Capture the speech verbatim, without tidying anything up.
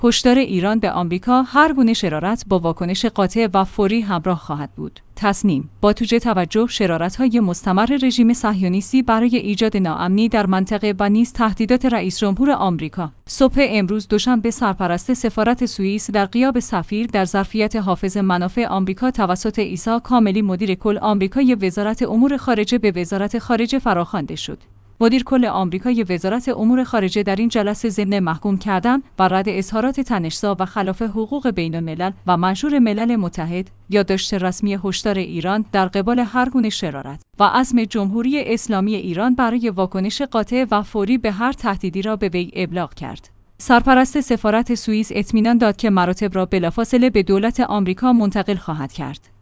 هشدار ایران به آمریکا هر گونه شرارت با واکنش قاطع و فوری همراه خواهد بود. تصنیم: با توجه توجه شرارت‌های مستمر رژیم صهیونیستی برای ایجاد ناامنی در منطقه و نیز تهدیدات رئیس جمهور آمریکا، صبح امروز دوشنبه سرپرست سفارت سوئیس در غیاب سفیر در ظرفیت حافظ منافع آمریکا توسط عیسی کاملی مدیر کل آمریکای وزارت امور خارجه به وزارت خارجه فراخوانده شد. مدیر کل آمریکای وزارت امور خارجه در این جلسه ضمن محکوم کردن و رد اظهارات طنزآمیز و خلاف حقوق بین‌الملل و منشور ملل متحد، یادداشت رسمی هشدار ایران در قبال هر گونه شرارت و عزم جمهوری اسلامی ایران برای واکنش قاطع و فوری به هر تهدیدی را به وی ابلاغ کرد. سرپرست سفارت سوئیس اطمینان داد که مراتب را بلافاصله به دولت آمریکا منتقل خواهد کرد.